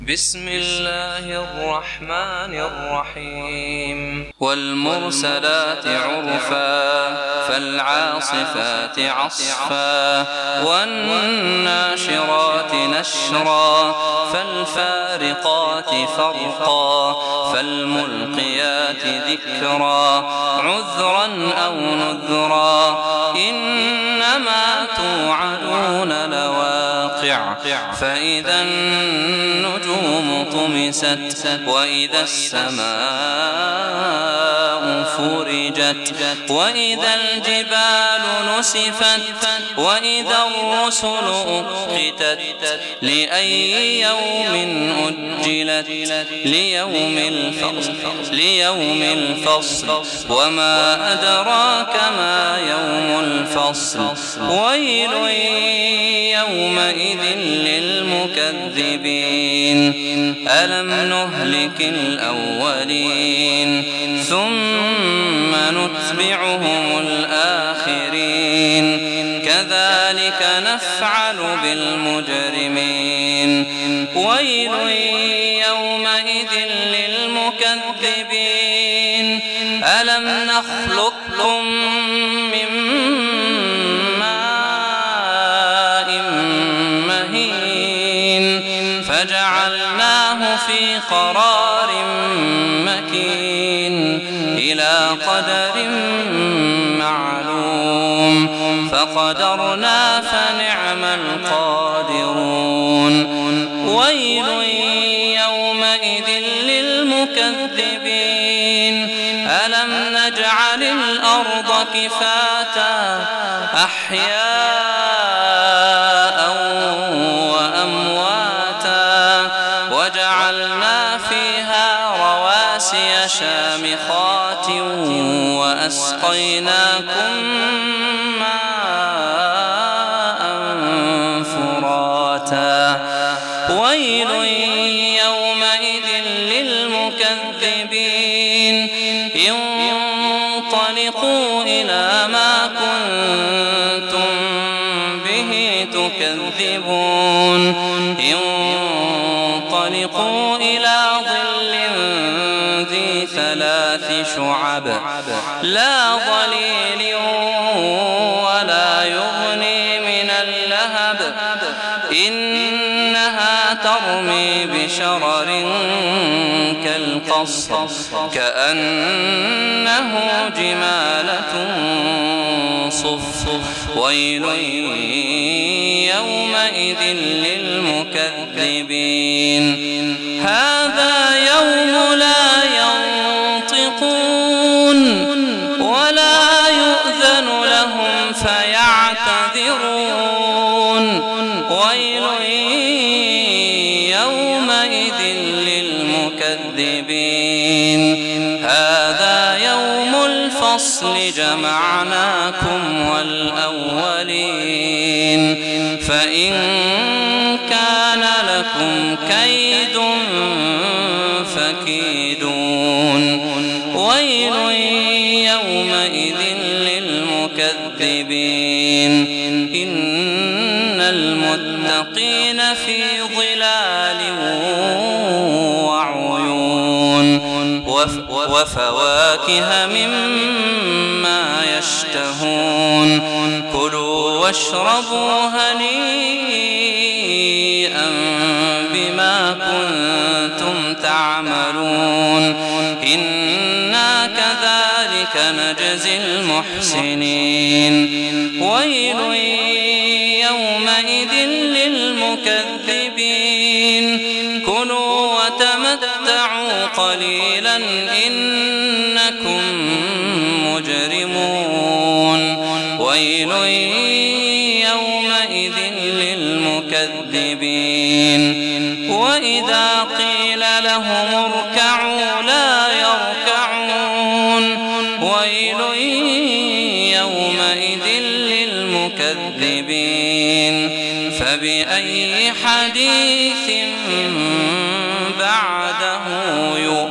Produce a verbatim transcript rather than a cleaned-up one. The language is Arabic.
بسم الله الرحمن الرحيم والمرسلات عرفا فالعاصفات عصفا والناشرات نشرا فالفارقات فرقا فالملقيات ذكرا عذرا أو نذرا إنما توعدون لواقع فإذا النجوم طمست وإذا السماء فرجت وإذا الجبال نسفت وإذا الرسل أقتت لأي يوم أجلت ليوم الفصل ليوم الفصل وما أدراك ما يوم الفصل ويل يومئذ للمكذبين ألم نهلك الأولين ثم نتبعهم الآخرين كذلك نفعل بالمجرمين ويل يومئذ للمكذبين ألم نخلقكم من ماء مهين فجعلناه في قرار مكين إلى قدر معلوم فقدرنا فنعم القادرون ويل يومئذ للمكذبين ألم نجعل الأرض كفاتا أحياء وأمواتا وجعلنا فيها رواسي شامخات وأسقيناكم ماء فراتا ويل يومئذ للمكذبين انطلقوا إلى ما كنتم به تكذبون انطلقوا إلى ظل ذي ثلاث شعب لا ظليل ولا يغني من اللهب إنها ترمي بشرر كالقصر كأنه جمالة صفر ويل يومئذ للمكذبين هذا يوم لا ينطقون ولا يؤذن لهم فيعتذرون ويل يومئذ للمكذبين هذا يوم الفصل جمعناكم والأولين فإن كان لكم كيد فكيدون ويل يومئذ للمكذبين إن المتقين في ظلال وعيون وفواكه مما يشتهون كلوا واشربوا هنيئا بما كنتم تعملون إنا كذلك نجزي المحسنين ويل يومئذ للمكذبين كلوا وتمتعوا قليلا إنكم مجرمون ويل يومئذ للمكذبين وإذا قيل لهم اركعوا لا يركعون ويل يومئذ للمكذبين فبأي حديث بعده يؤمنون